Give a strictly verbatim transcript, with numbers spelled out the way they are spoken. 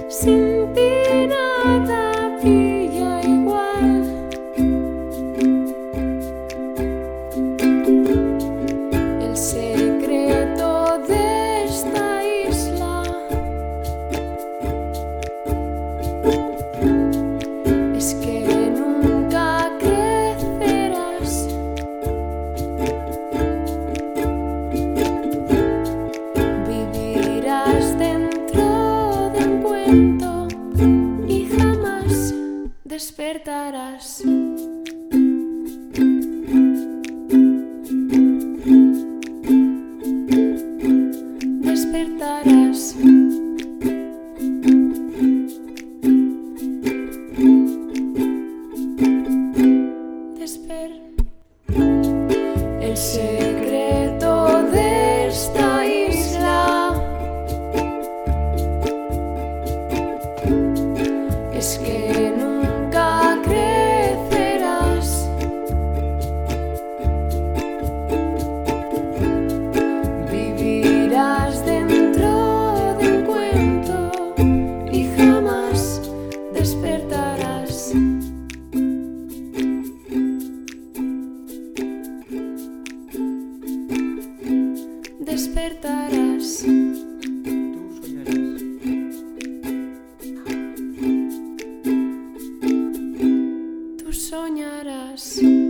sin ti nada brilla igual. El secreto de esta isla es que nunca crecerás. Vivirás dentro de un cuento y jamás despertarás. Despertarás. Desper. El secreto de esta isla es que nunca crecerás. Vivirás dentro de un cuento y jamás despertarás. Despertarás. Tú soñarás. Tú soñarás.